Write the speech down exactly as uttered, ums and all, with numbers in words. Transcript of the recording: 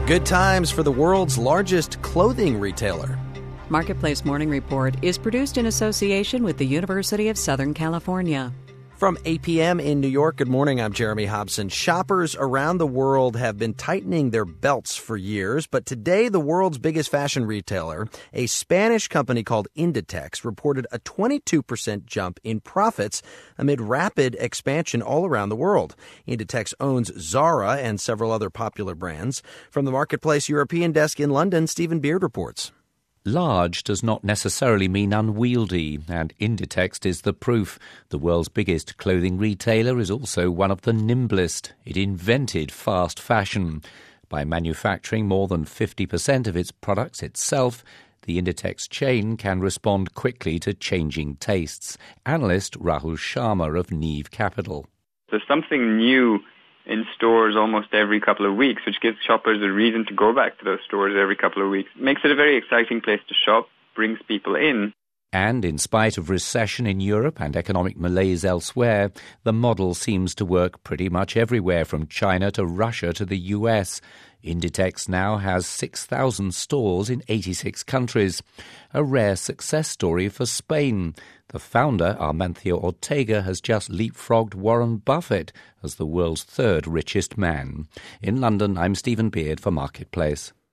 Good times for the world's largest clothing retailer. Marketplace Morning Report is produced in association with the University of Southern California. From eight p.m. in New York, good morning, I'm Jeremy Hobson. Shoppers around the world have been tightening their belts for years, but today the world's biggest fashion retailer, a Spanish company called Inditex, reported a twenty-two percent jump in profits amid rapid expansion all around the world. Inditex owns Zara and several other popular brands. From the Marketplace European desk in London, Stephen Beard reports. Large does not necessarily mean unwieldy, and Inditex is the proof. The world's biggest clothing retailer is also one of the nimblest. It invented fast fashion. By manufacturing more than fifty percent of its products itself, the Inditex chain can respond quickly to changing tastes. Analyst Rahul Sharma of Neve Capital. There's something new in stores almost every couple of weeks, which gives shoppers a reason to go back to those stores every couple of weeks. It makes it a very exciting place to shop, brings people in. And in spite of recession in Europe and economic malaise elsewhere, the model seems to work pretty much everywhere, from China to Russia to the U S. Inditex now has six thousand stores in eighty-six countries. A rare success story for Spain. The founder, Amancio Ortega, has just leapfrogged Warren Buffett as the world's third richest man. In London, I'm Stephen Beard for Marketplace.